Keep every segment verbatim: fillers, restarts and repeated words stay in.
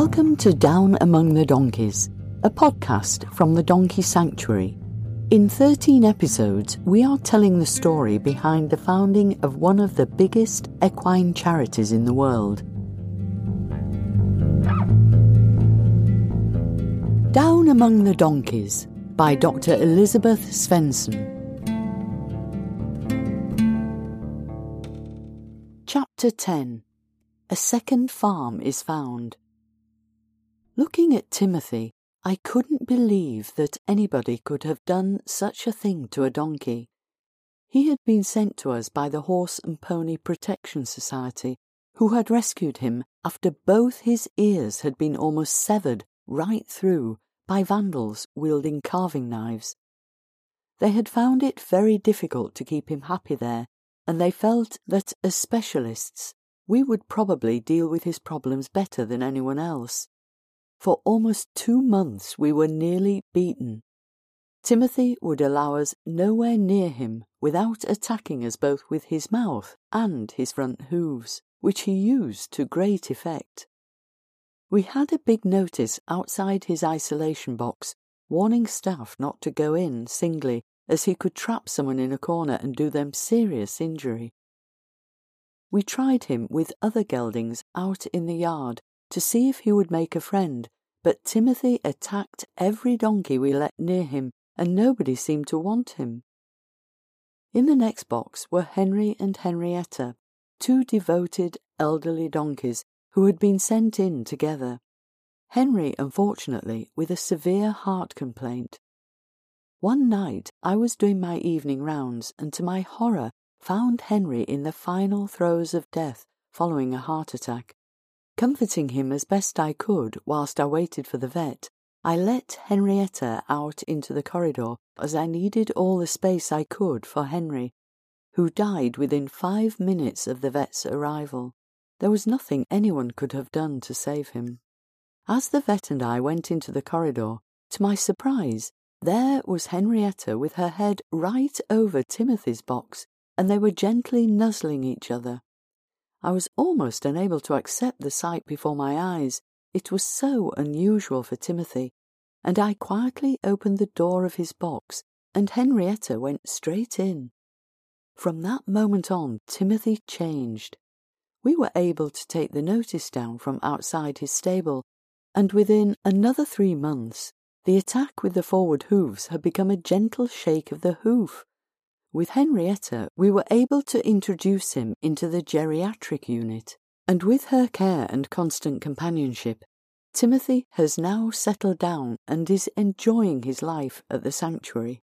Welcome to Down Among the Donkeys, a podcast from the Donkey Sanctuary. In thirteen episodes, we are telling the story behind the founding of one of the biggest equine charities in the world. Down Among the Donkeys by Doctor Elizabeth Svensson. Chapter ten. A second farm is found. Looking at Timothy, I couldn't believe that anybody could have done such a thing to a donkey. He had been sent to us by the Horse and Pony Protection Society, who had rescued him after both his ears had been almost severed right through by vandals wielding carving knives. They had found it very difficult to keep him happy there, and they felt that as specialists we would probably deal with his problems better than anyone else. For almost two months we were nearly beaten. Timothy would allow us nowhere near him without attacking us both with his mouth and his front hooves, which he used to great effect. We had a big notice outside his isolation box, warning staff not to go in singly, as he could trap someone in a corner and do them serious injury. We tried him with other geldings out in the yard to see if he would make a friend, but Timothy attacked every donkey we let near him, and nobody seemed to want him. In the next box were Henry and Henrietta, two devoted elderly donkeys who had been sent in together. Henry, unfortunately, with a severe heart complaint. One night I was doing my evening rounds, and to my horror found Henry in the final throes of death following a heart attack. Comforting him as best I could whilst I waited for the vet, I let Henrietta out into the corridor as I needed all the space I could for Henry, who died within five minutes of the vet's arrival. There was nothing anyone could have done to save him. As the vet and I went into the corridor, to my surprise, there was Henrietta with her head right over Timothy's box, and they were gently nuzzling each other. I was almost unable to accept the sight before my eyes. It was so unusual for Timothy, and I quietly opened the door of his box, and Henrietta went straight in. From that moment on, Timothy changed. We were able to take the notice down from outside his stable, and within another three months, the attack with the forward hooves had become a gentle shake of the hoof. With Henrietta, we were able to introduce him into the geriatric unit, and with her care and constant companionship, Timothy has now settled down and is enjoying his life at the sanctuary.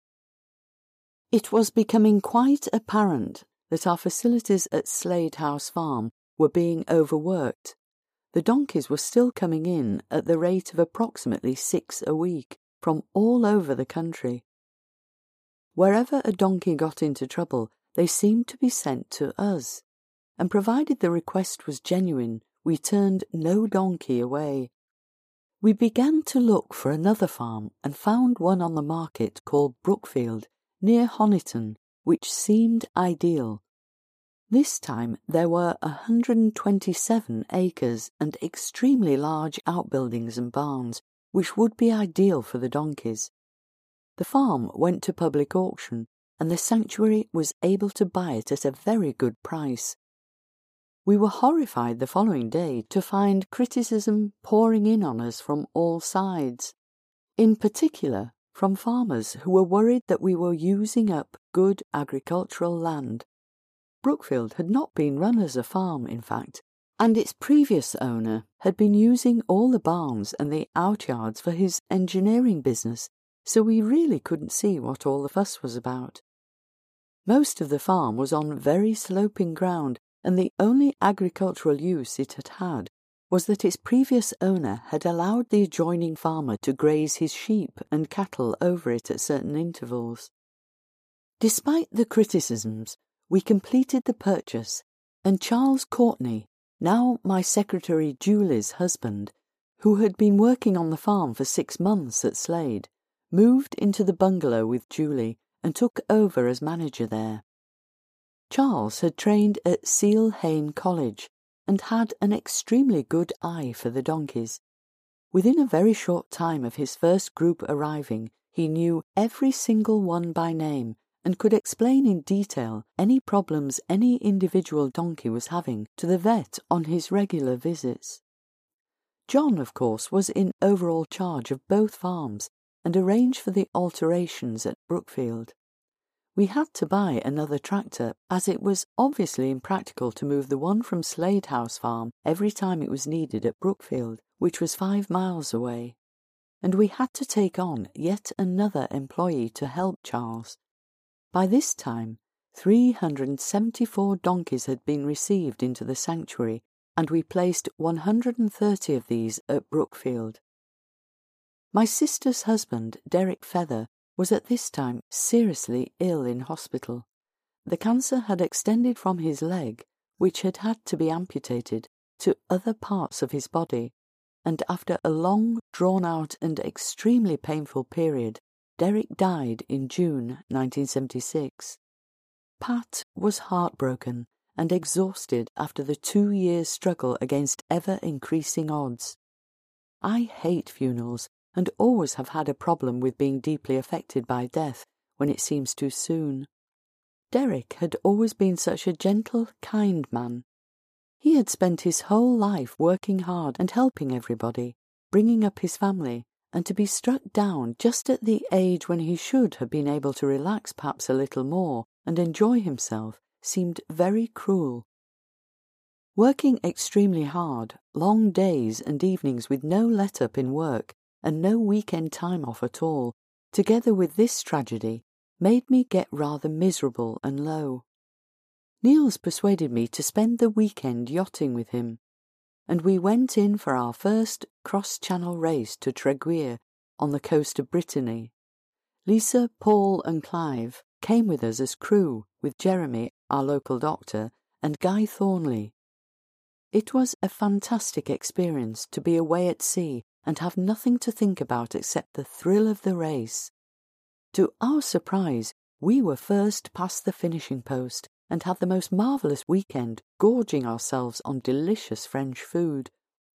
It was becoming quite apparent that our facilities at Slade House Farm were being overworked. The donkeys were still coming in at the rate of approximately six a week from all over the country. Wherever a donkey got into trouble, they seemed to be sent to us, and provided the request was genuine, we turned no donkey away. We began to look for another farm and found one on the market called Brookfield, near Honiton, which seemed ideal. This time there were one hundred twenty-seven acres and extremely large outbuildings and barns, which would be ideal for the donkeys. The farm went to public auction, and the sanctuary was able to buy it at a very good price. We were horrified the following day to find criticism pouring in on us from all sides, in particular from farmers who were worried that we were using up good agricultural land. Brookfield had not been run as a farm, in fact, and its previous owner had been using all the barns and the outyards for his engineering business, so we really couldn't see what all the fuss was about. Most of the farm was on very sloping ground, and the only agricultural use it had had was that its previous owner had allowed the adjoining farmer to graze his sheep and cattle over it at certain intervals. Despite the criticisms, we completed the purchase, and Charles Courtney, now my secretary Julie's husband, who had been working on the farm for six months at Slade, moved into the bungalow with Julie and took over as manager there. Charles had trained at Seal Hayne College and had an extremely good eye for the donkeys. Within a very short time of his first group arriving, he knew every single one by name and could explain in detail any problems any individual donkey was having to the vet on his regular visits. John, of course, was in overall charge of both farms and arranged for the alterations at Brookfield. We had to buy another tractor, as it was obviously impractical to move the one from Slade House Farm every time it was needed at Brookfield, which was five miles away. And we had to take on yet another employee to help Charles. By this time, three hundred seventy-four donkeys had been received into the sanctuary, and we placed one hundred thirty of these at Brookfield. My sister's husband, Derek Feather, was at this time seriously ill in hospital. The cancer had extended from his leg, which had had to be amputated, to other parts of his body, and after a long, drawn-out and extremely painful period, Derek died in June nineteen seventy-six. Pat was heartbroken and exhausted after the two years' struggle against ever-increasing odds. I hate funerals and always have had a problem with being deeply affected by death when it seems too soon. Derek had always been such a gentle, kind man. He had spent his whole life working hard and helping everybody, bringing up his family, and to be struck down just at the age when he should have been able to relax perhaps a little more and enjoy himself seemed very cruel. Working extremely hard, long days and evenings with no let-up in work and no weekend time off at all, together with this tragedy, made me get rather miserable and low. Niels persuaded me to spend the weekend yachting with him, and we went in for our first cross-channel race to Treguier on the coast of Brittany. Lisa, Paul and Clive came with us as crew, with Jeremy, our local doctor, and Guy Thornley. It was a fantastic experience to be away at sea and have nothing to think about except the thrill of the race. To our surprise, we were first past the finishing post and had the most marvellous weekend, gorging ourselves on delicious French food.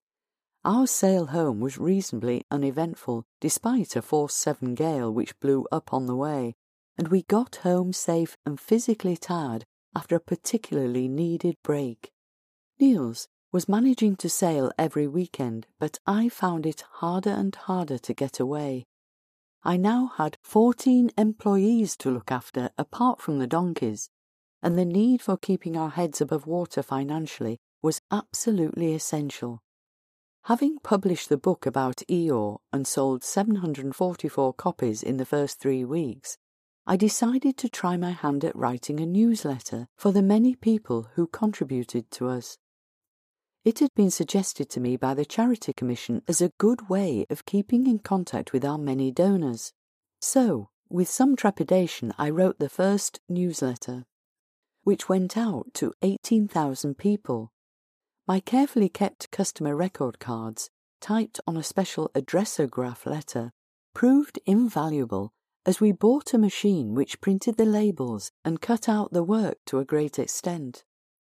Our sail home was reasonably uneventful, despite a force seven gale which blew up on the way, and we got home safe and physically tired after a particularly needed break. Niels was managing to sail every weekend, but I found it harder and harder to get away. I now had fourteen employees to look after apart from the donkeys, and the need for keeping our heads above water financially was absolutely essential. Having published the book about Eeyore and sold seven hundred forty-four copies in the first three weeks, I decided to try my hand at writing a newsletter for the many people who contributed to us. It had been suggested to me by the Charity Commission as a good way of keeping in contact with our many donors. So, with some trepidation, I wrote the first newsletter, which went out to eighteen thousand people. My carefully kept customer record cards, typed on a special addressograph letter, proved invaluable as we bought a machine which printed the labels and cut out the work to a great extent.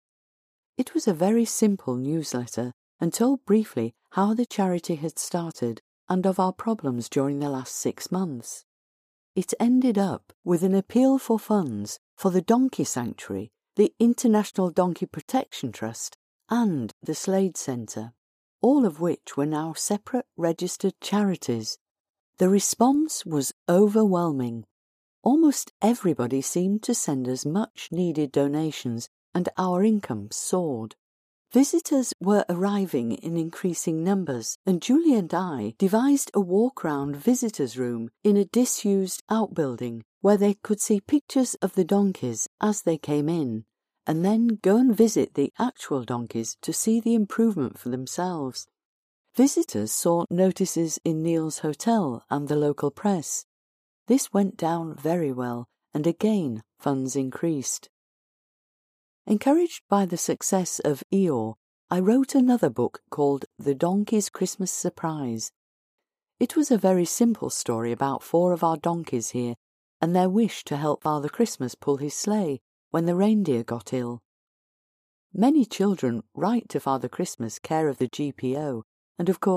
It was a very simple newsletter and told briefly how the charity had started and of our problems during the last six months. It ended up with an appeal for funds for the Donkey Sanctuary, the International Donkey Protection Trust, and the Slade Centre, all of which were now separate registered charities. The response was overwhelming. Almost everybody seemed to send us much-needed donations, and our income soared. Visitors were arriving in increasing numbers, and Julie and I devised a walk-round visitors' room in a disused outbuilding where they could see pictures of the donkeys as they came in, and then go and visit the actual donkeys to see the improvement for themselves. Visitors saw notices in Niels' hotel and the local press. This went down very well, and again funds increased. Encouraged by the success of Eeyore, I wrote another book called The Donkey's Christmas Surprise. It was a very simple story about four of our donkeys here and their wish to help Father Christmas pull his sleigh when the reindeer got ill. Many children write to Father Christmas, care of the G P O, and of course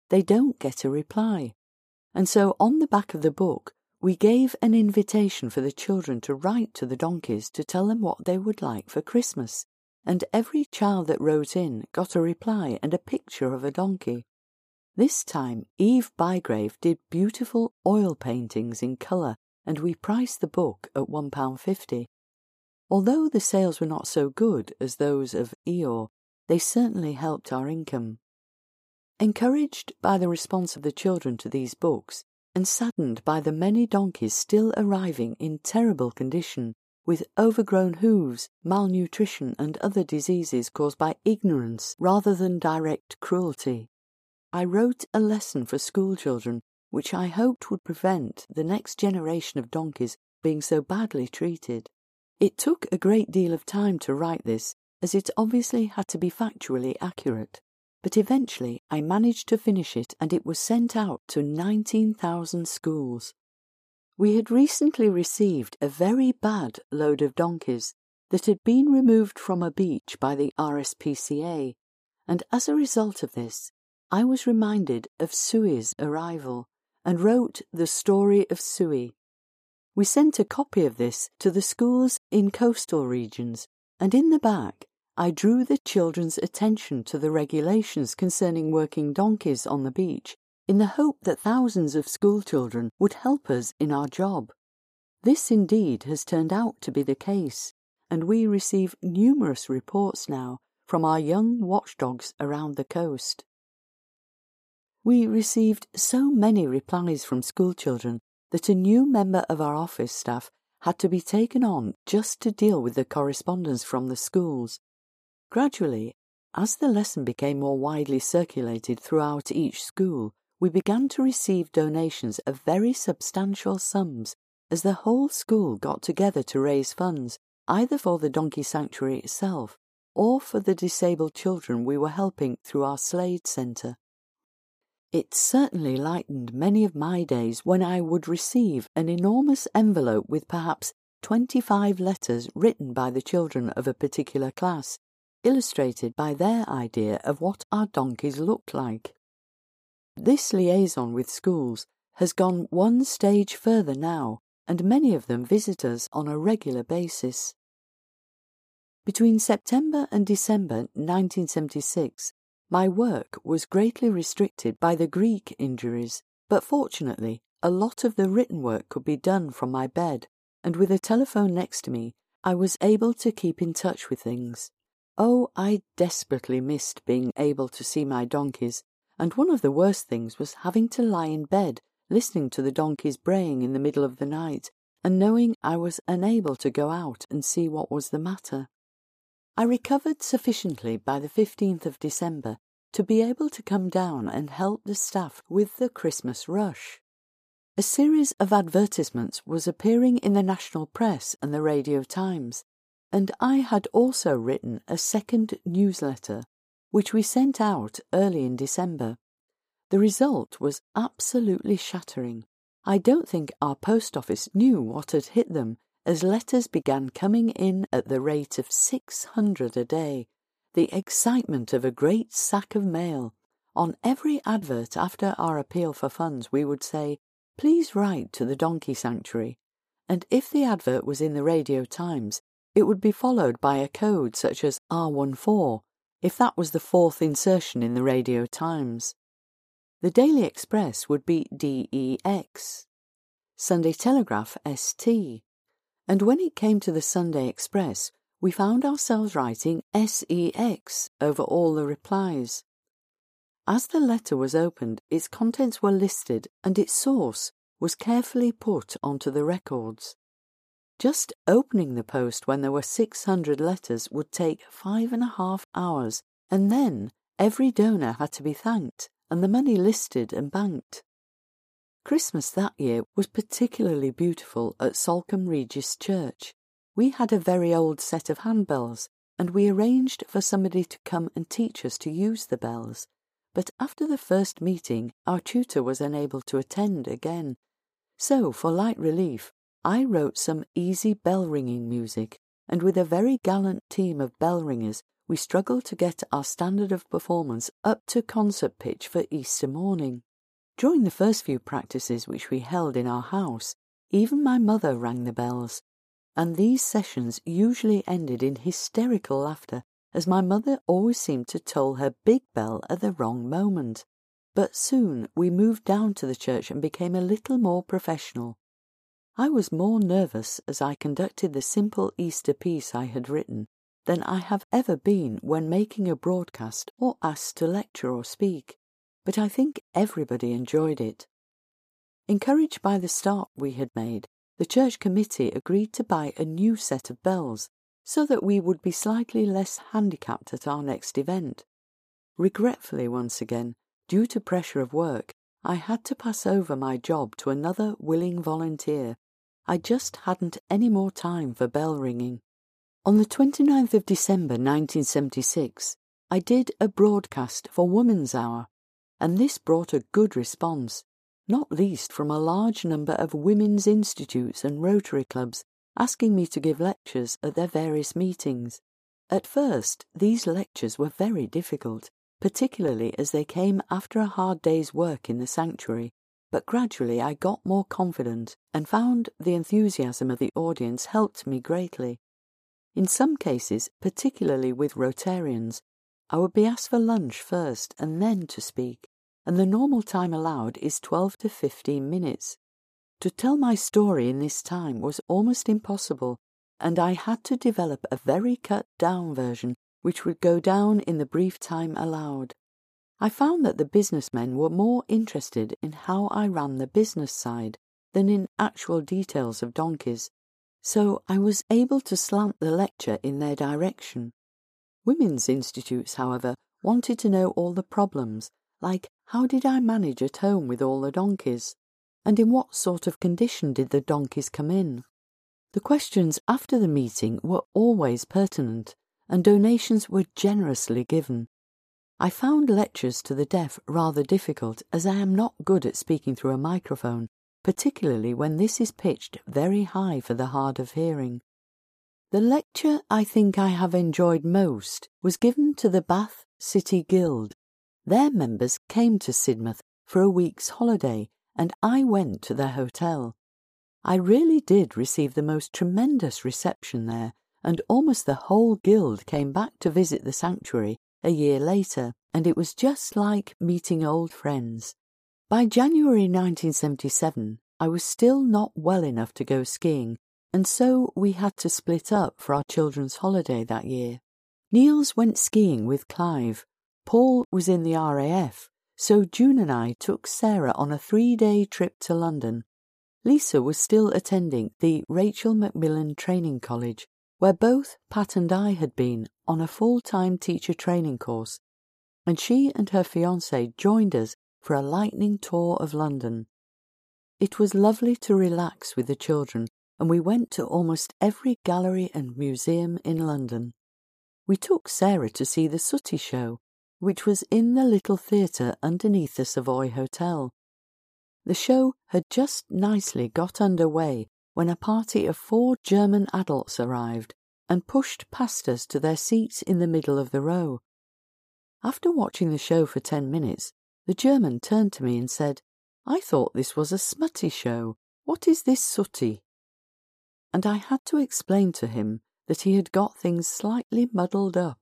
they don't get a reply. And so on the back of the book, we gave an invitation for the children to write to the donkeys to tell them what they would like for Christmas, and every child that wrote in got a reply and a picture of a donkey. This time Eve Bygrave did beautiful oil paintings in colour, and we priced the book at one pound fifty. Although the sales were not so good as those of Eeyore, they certainly helped our income. Encouraged by the response of the children to these books, and saddened by the many donkeys still arriving in terrible condition, with overgrown hooves, malnutrition and other diseases caused by ignorance rather than direct cruelty, I wrote a lesson for schoolchildren which I hoped would prevent the next generation of donkeys being so badly treated. It took a great deal of time to write this, as it obviously had to be factually accurate, but eventually I managed to finish it and it was sent out to nineteen thousand schools. We had recently received a very bad load of donkeys that had been removed from a beach by the R S P C A, and as a result of this, I was reminded of Suey's arrival and wrote The Story of Suey. We sent a copy of this to the schools in coastal regions, and in the back I drew the children's attention to the regulations concerning working donkeys on the beach, in the hope that thousands of schoolchildren would help us in our job. This indeed has turned out to be the case, and we receive numerous reports now from our young watchdogs around the coast. We received so many replies from schoolchildren that a new member of our office staff had to be taken on just to deal with the correspondence from the schools. Gradually, as the lesson became more widely circulated throughout each school, we began to receive donations of very substantial sums as the whole school got together to raise funds, either for the donkey sanctuary itself or for the disabled children we were helping through our Slade Centre. It certainly lightened many of my days when I would receive an enormous envelope with perhaps twenty-five letters written by the children of a particular class, illustrated by their idea of what our donkeys looked like. This liaison with schools has gone one stage further now, and many of them visit us on a regular basis. Between September and December nineteen seventy-six, my work was greatly restricted by the Greek injuries, but fortunately a lot of the written work could be done from my bed, and with a telephone next to me I was able to keep in touch with things. Oh, I desperately missed being able to see my donkeys, and one of the worst things was having to lie in bed listening to the donkeys braying in the middle of the night, and knowing I was unable to go out and see what was the matter. I recovered sufficiently by the fifteenth of December to be able to come down and help the staff with the Christmas rush. A series of advertisements was appearing in the national press and the Radio Times, and I had also written a second newsletter, which we sent out early in December. The result was absolutely shattering. I don't think our post office knew what had hit them, as letters began coming in at the rate of six hundred a day, the excitement of a great sack of mail. On every advert after our appeal for funds we would say, "Please write to the Donkey Sanctuary," and if the advert was in the Radio Times, it would be followed by a code such as R fourteen, if that was the fourth insertion in the Radio Times. The Daily Express would be D E X, Sunday Telegraph S T, and when it came to the Sunday Express, we found ourselves writing S E X over all the replies. As the letter was opened, its contents were listed and its source was carefully put onto the records. Just opening the post when there were six hundred letters would take five and a half hours, and then every donor had to be thanked and the money listed and banked. Christmas that year was particularly beautiful at Salcombe Regis Church. We had a very old set of handbells, and we arranged for somebody to come and teach us to use the bells. But after the first meeting, our tutor was unable to attend again. So, for light relief, I wrote some easy bell-ringing music, and with a very gallant team of bell ringers, we struggled to get our standard of performance up to concert pitch for Easter morning. During the first few practices which we held in our house, even my mother rang the bells, and these sessions usually ended in hysterical laughter, as my mother always seemed to toll her big bell at the wrong moment. But soon we moved down to the church and became a little more professional. I was more nervous as I conducted the simple Easter piece I had written than I have ever been when making a broadcast or asked to lecture or speak, but I think everybody enjoyed it. Encouraged by the start we had made, the church committee agreed to buy a new set of bells so that we would be slightly less handicapped at our next event. Regretfully, once again, due to pressure of work, I had to pass over my job to another willing volunteer. I just hadn't any more time for bell ringing. On the twenty-ninth of December nineteen seventy-six, I did a broadcast for Women's Hour, and this brought a good response, not least from a large number of women's institutes and Rotary clubs asking me to give lectures at their various meetings. At first, these lectures were very difficult, particularly as they came after a hard day's work in the sanctuary, but gradually I got more confident and found the enthusiasm of the audience helped me greatly. In some cases, particularly with Rotarians, I would be asked for lunch first and then to speak, and the normal time allowed is twelve to fifteen minutes. To tell my story in this time was almost impossible, and I had to develop a very cut-down version which would go down in the brief time allowed. I found that the businessmen were more interested in how I ran the business side than in actual details of donkeys, so I was able to slant the lecture in their direction. Women's institutes, however, wanted to know all the problems, like how did I manage at home with all the donkeys, and in what sort of condition did the donkeys come in. The questions after the meeting were always pertinent, and donations were generously given. I found lectures to the deaf rather difficult, as I am not good at speaking through a microphone, particularly when this is pitched very high for the hard of hearing. The lecture I think I have enjoyed most was given to the Bath City Guild. Their members came to Sidmouth for a week's holiday, and I went to their hotel. I really did receive the most tremendous reception there, and almost the whole guild came back to visit the sanctuary a year later, and it was just like meeting old friends. By January nineteen seventy-seven, I was still not well enough to go skiing, and so we had to split up for our children's holiday that year. Niels went skiing with Clive. Paul was in the R A F, so June and I took Sarah on a three-day trip to London. Lisa was still attending the Rachel Macmillan Training College, where both Pat and I had been on a full-time teacher training course, and she and her fiancé joined us for a lightning tour of London. It was lovely to relax with the children, and we went to almost every gallery and museum in London. We took Sarah to see the Sooty Show, which was in the little theatre underneath the Savoy Hotel. The show had just nicely got under way when a party of four German adults arrived and pushed past us to their seats in the middle of the row. After watching the show for ten minutes, the German turned to me and said, "I thought this was a smutty show. What is this sooty?" And I had to explain to him that he had got things slightly muddled up.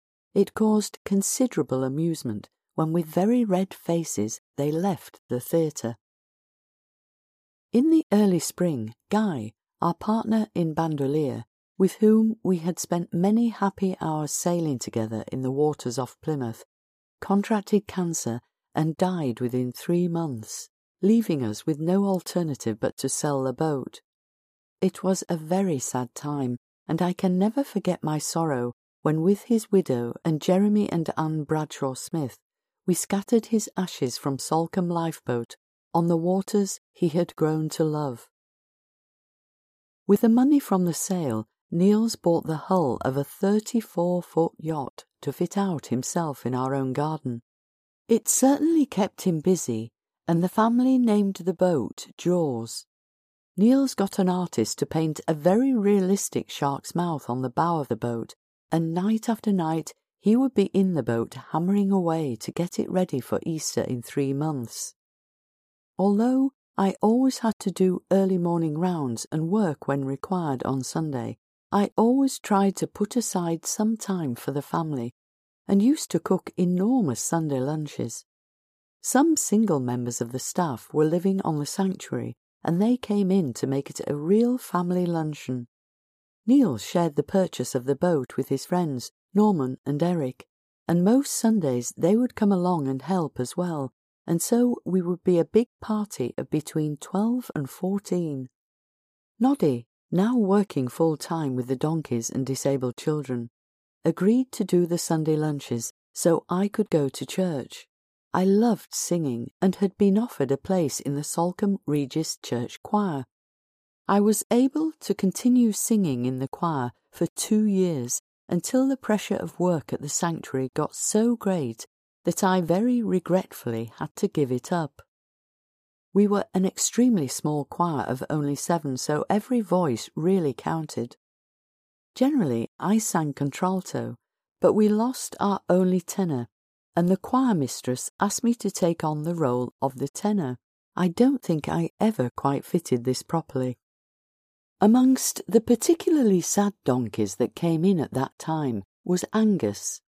It caused considerable amusement when with very red faces they left the theatre. In the early spring, Guy, our partner in bandolier, with whom we had spent many happy hours sailing together in the waters off Plymouth, contracted cancer and died within three months, leaving us with no alternative but to sell the boat. It was a very sad time, and I can never forget my sorrow when with his widow and Jeremy and Anne Bradshaw Smith we scattered his ashes from Salcombe lifeboat on the waters he had grown to love. With the money from the sale, Niels bought the hull of a thirty-four foot yacht to fit out himself in our own garden. It certainly kept him busy, and the family named the boat Jaws. Niels got an artist to paint a very realistic shark's mouth on the bow of the boat, and night after night he would be in the boat hammering away to get it ready for Easter in three months. Although I always had to do early morning rounds and work when required on Sunday, I always tried to put aside some time for the family and used to cook enormous Sunday lunches. Some single members of the staff were living on the sanctuary, and they came in to make it a real family luncheon. Neil shared the purchase of the boat with his friends, Norman and Eric, and most Sundays they would come along and help as well, and so we would be a big party of between twelve and fourteen. Noddy, now working full-time with the donkeys and disabled children, agreed to do the Sunday lunches so I could go to church. I loved singing and had been offered a place in the Salcombe Regis Church choir. I was able to continue singing in the choir for two years until the pressure of work at the sanctuary got so great that I very regretfully had to give it up. We were an extremely small choir of only seven, so every voice really counted. Generally, I sang contralto, but we lost our only tenor, and the choir mistress asked me to take on the role of the tenor. I don't think I ever quite fitted this properly. Amongst the particularly sad donkeys that came in at that time was Angus.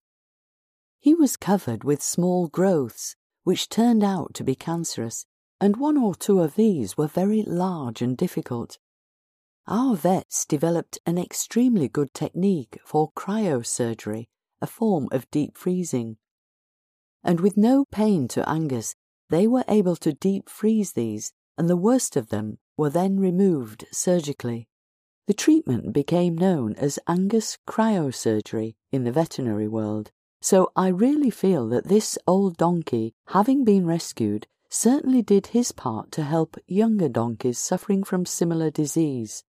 He was covered with small growths, which turned out to be cancerous, and one or two of these were very large and difficult. Our vets developed an extremely good technique for cryosurgery, a form of deep freezing. And with no pain to Angus, they were able to deep freeze these, and the worst of them were then removed surgically. The treatment became known as Angus cryosurgery in the veterinary world, so I really feel that this old donkey, having been rescued, certainly did his part to help younger donkeys suffering from similar disease.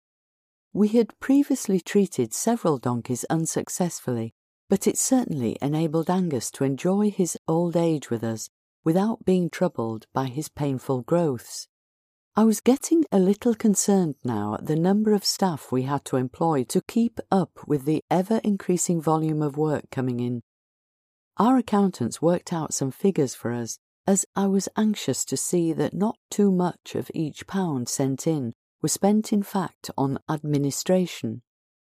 We had previously treated several donkeys unsuccessfully, but it certainly enabled Angus to enjoy his old age with us without being troubled by his painful growths. I was getting a little concerned now at the number of staff we had to employ to keep up with the ever-increasing volume of work coming in. Our accountants worked out some figures for us, as I was anxious to see that not too much of each pound sent in was spent in fact on administration.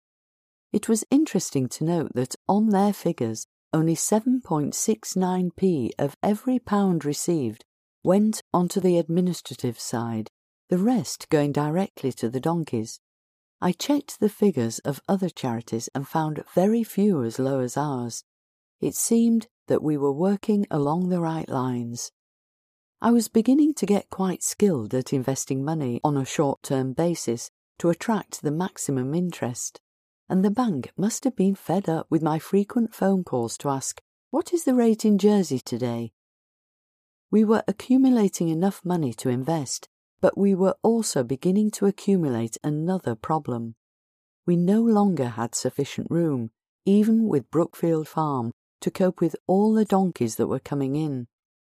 It was interesting to note that on their figures only seven point six nine p of every pound received went onto the administrative side, the rest going directly to the donkeys. I checked the figures of other charities and found very few as low as ours. It seemed that we were working along the right lines. I was beginning to get quite skilled at investing money on a short-term basis to attract the maximum interest, and the bank must have been fed up with my frequent phone calls to ask, "What is the rate in Jersey today?" We were accumulating enough money to invest, but we were also beginning to accumulate another problem. We no longer had sufficient room, even with Brookfield Farm, to cope with all the donkeys that were coming in.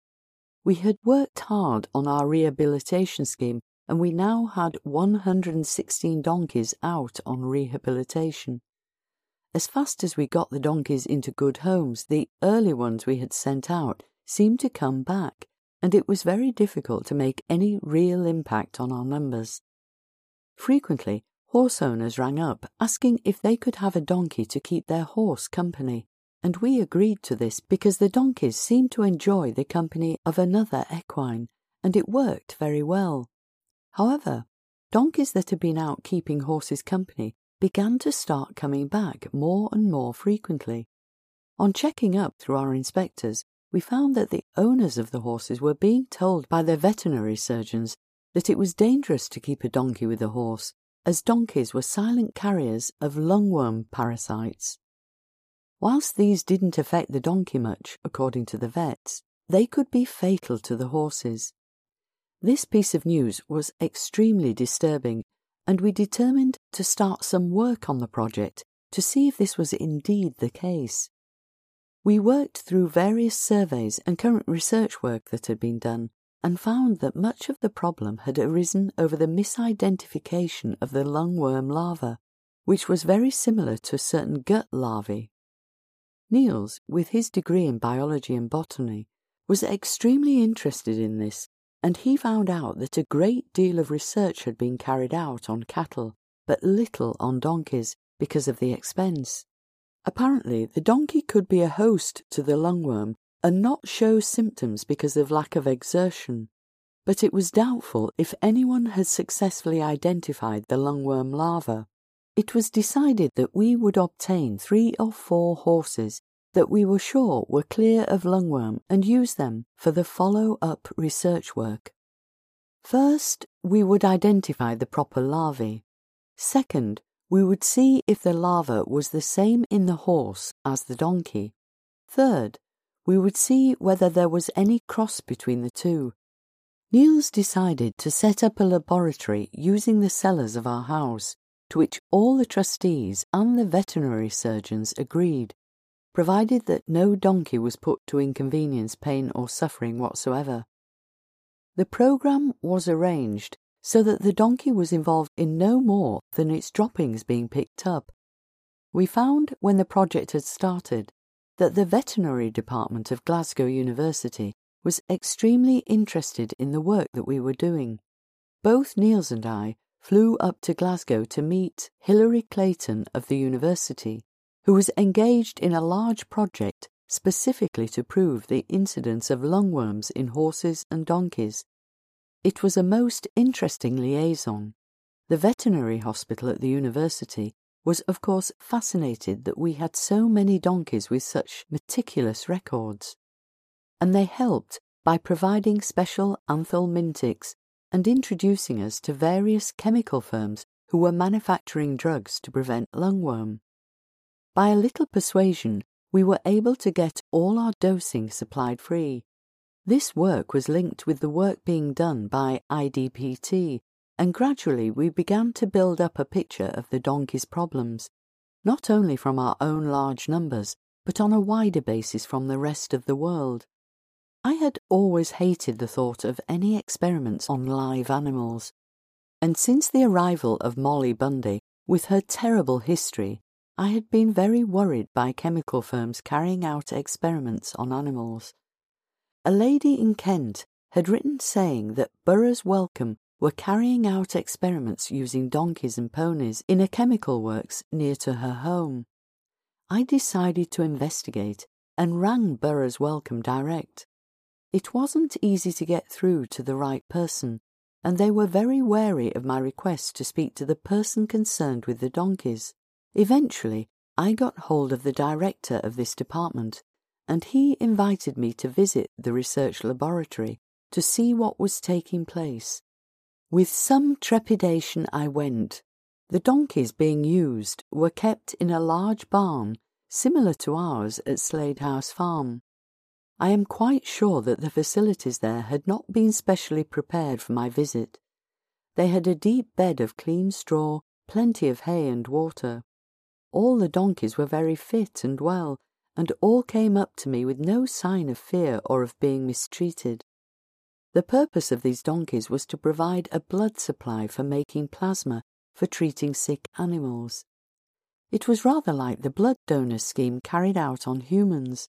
We had worked hard on our rehabilitation scheme, and we now had one hundred sixteen donkeys out on rehabilitation. As fast as we got the donkeys into good homes, the early ones we had sent out seemed to come back, and it was very difficult to make any real impact on our numbers. Frequently, horse owners rang up asking if they could have a donkey to keep their horse company, and we agreed to this because the donkeys seemed to enjoy the company of another equine, and it worked very well. However, donkeys that had been out keeping horses company began to start coming back more and more frequently. On checking up through our inspectors, we found that the owners of the horses were being told by their veterinary surgeons that it was dangerous to keep a donkey with a horse, as donkeys were silent carriers of lungworm parasites. Whilst these didn't affect the donkey much, according to the vets, they could be fatal to the horses. This piece of news was extremely disturbing, and we determined to start some work on the project to see if this was indeed the case. We worked through various surveys and current research work that had been done, and found that much of the problem had arisen over the misidentification of the lungworm larva. which was very similar to certain gut larvae. Niels, with his degree in biology and botany, was extremely interested in this, and he found out that a great deal of research had been carried out on cattle, but little on donkeys because of the expense. Apparently, the donkey could be a host to the lungworm and not show symptoms because of lack of exertion, but it was doubtful if anyone had successfully identified the lungworm larva. It was decided that we would obtain three or four horses that we were sure were clear of lungworm and use them for the follow-up research work. First, we would identify the proper larvae. Second, we would see if the larva was the same in the horse as the donkey. Third, we would see whether there was any cross between the two. Niels decided to set up a laboratory using the cellars of our house, to which all the trustees and the veterinary surgeons agreed, provided that no donkey was put to inconvenience, pain or suffering whatsoever. The programme was arranged so that the donkey was involved in no more than its droppings being picked up. We found, when the project had started, that the veterinary department of Glasgow University was extremely interested in the work that we were doing. Both Niels and I flew up to Glasgow to meet Hilary Clayton of the university, who was engaged in a large project specifically to prove the incidence of lungworms in horses and donkeys. It was a most interesting liaison. The veterinary hospital at the university was of course fascinated that we had so many donkeys with such meticulous records, and they helped by providing special anthelmintics and introducing us to various chemical firms who were manufacturing drugs to prevent lungworm. By a little persuasion, we were able to get all our dosing supplied free. This work was linked with the work being done by I D P T, and gradually we began to build up a picture of the donkey's problems, not only from our own large numbers, but on a wider basis from the rest of the world. I had always hated the thought of any experiments on live animals, and since the arrival of Molly Bundy, with her terrible history, I had been very worried by chemical firms carrying out experiments on animals. A lady in Kent had written saying that Burroughs Wellcome were carrying out experiments using donkeys and ponies in a chemical works near to her home. I decided to investigate and rang Burroughs Wellcome direct. It wasn't easy to get through to the right person, and they were very wary of my request to speak to the person concerned with the donkeys. Eventually, I got hold of the director of this department, and he invited me to visit the research laboratory to see what was taking place. With some trepidation I went. The donkeys being used were kept in a large barn similar to ours at Slade House Farm. I am quite sure that the facilities there had not been specially prepared for my visit. They had a deep bed of clean straw, plenty of hay and water. All the donkeys were very fit and well, and all came up to me with no sign of fear or of being mistreated. The purpose of these donkeys was to provide a blood supply for making plasma for treating sick animals. It was rather like the blood donor scheme carried out on humans.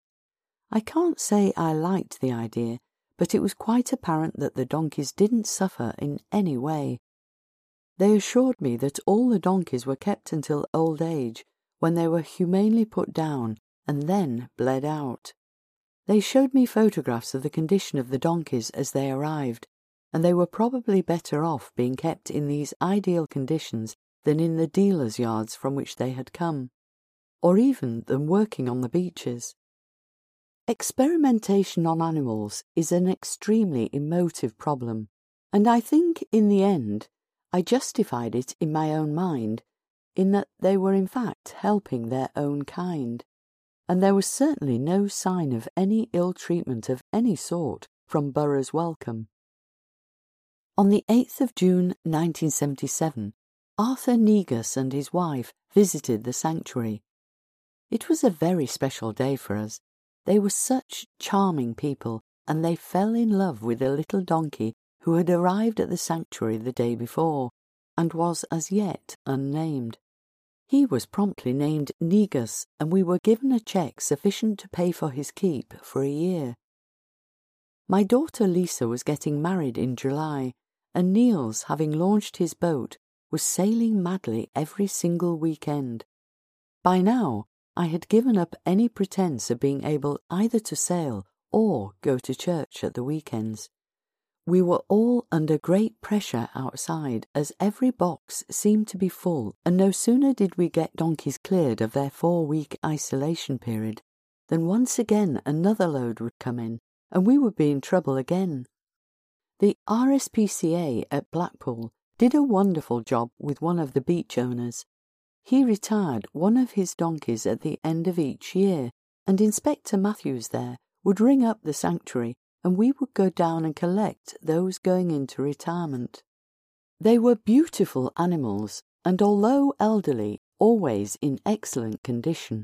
I can't say I liked the idea, but it was quite apparent that the donkeys didn't suffer in any way. They assured me that all the donkeys were kept until old age, when they were humanely put down and then bled out. They showed me photographs of the condition of the donkeys as they arrived, and they were probably better off being kept in these ideal conditions than in the dealers' yards from which they had come, or even than working on the beaches. Experimentation on animals is an extremely emotive problem, and I think, in the end, I justified it in my own mind, in that they were in fact helping their own kind, and there was certainly no sign of any ill treatment of any sort from Burroughs Wellcome. On the eighth of June nineteen seventy-seven, Arthur Negus and his wife visited the sanctuary. It was a very special day for us. They were such charming people, and they fell in love with a little donkey who had arrived at the sanctuary the day before, and was as yet unnamed. He was promptly named Negus, and we were given a cheque sufficient to pay for his keep for a year. My daughter Lisa was getting married in July, and Niels, having launched his boat, was sailing madly every single weekend. By now, I had given up any pretence of being able either to sail or go to church at the weekends. We were all under great pressure outside, as every box seemed to be full, and no sooner did we get donkeys cleared of their four-week isolation period than once again another load would come in, and we would be in trouble again. The R S P C A at Blackpool did a wonderful job with one of the beach owners. He retired one of his donkeys at the end of each year, and Inspector Matthews there would ring up the sanctuary, and we would go down and collect those going into retirement. They were beautiful animals, and although elderly, always in excellent condition.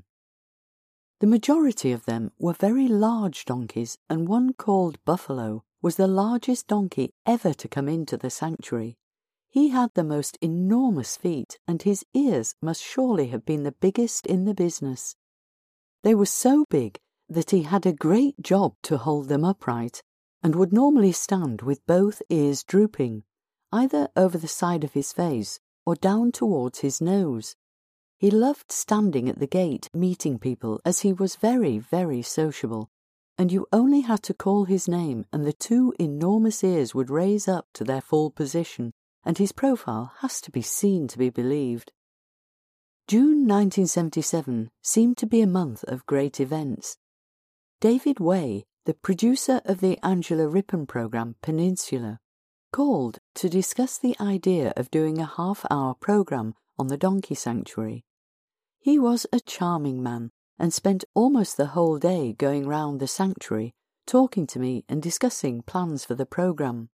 The majority of them were very large donkeys, and one called Buffalo was the largest donkey ever to come into the sanctuary. He had the most enormous feet, and his ears must surely have been the biggest in the business. They were so big that he had a great job to hold them upright, and would normally stand with both ears drooping, either over the side of his face or down towards his nose. He loved standing at the gate meeting people, as he was very, very sociable, and you only had to call his name and the two enormous ears would raise up to their full position, and his profile has to be seen to be believed. June nineteen seventy-seven seemed to be a month of great events. David Way, the producer of the Angela Rippon programme Peninsula, called to discuss the idea of doing a half-hour programme on the donkey sanctuary. He was a charming man and spent almost the whole day going round the sanctuary, talking to me and discussing plans for the programme.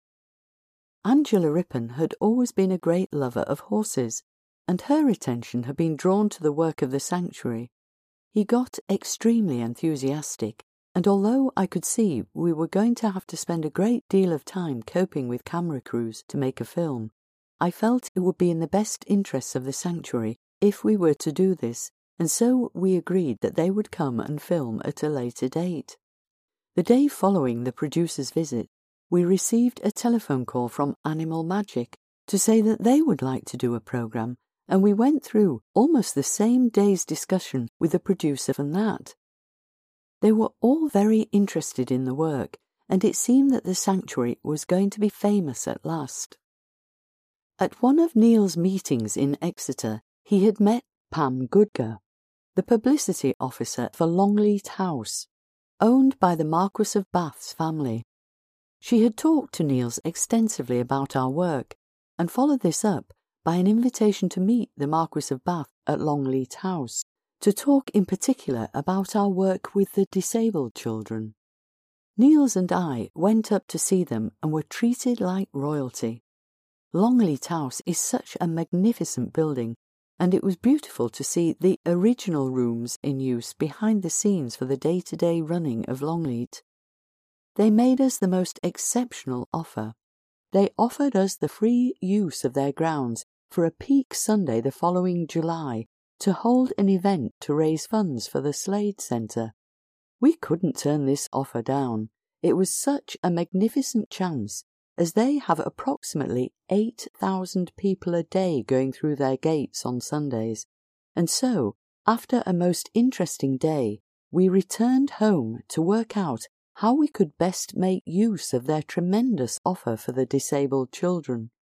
Angela Rippon had always been a great lover of horses, and her attention had been drawn to the work of the sanctuary. He got extremely enthusiastic, and although I could see we were going to have to spend a great deal of time coping with camera crews to make a film, I felt it would be in the best interests of the sanctuary if we were to do this, and so we agreed that they would come and film at a later date. The day following the producer's visit, we received a telephone call from Animal Magic to say that they would like to do a programme, and we went through almost the same day's discussion with the producer from that. They were all very interested in the work, and it seemed that the sanctuary was going to be famous at last. At one of Neil's meetings in Exeter, he had met Pam Goodger, the publicity officer for Longleat House, owned by the Marquess of Bath's family. She had talked to Niels extensively about our work, and followed this up by an invitation to meet the Marquis of Bath at Longleat House, to talk in particular about our work with the disabled children. Niels and I went up to see them and were treated like royalty. Longleat House is such a magnificent building, and it was beautiful to see the original rooms in use behind the scenes for the day-to-day running of Longleat. They made us the most exceptional offer. They offered us the free use of their grounds for a peak Sunday the following July to hold an event to raise funds for the Slade Centre. We couldn't turn this offer down. It was such a magnificent chance, as they have approximately eight thousand people a day going through their gates on Sundays, and so, after a most interesting day, we returned home to work out how we could best make use of their tremendous offer for the disabled children.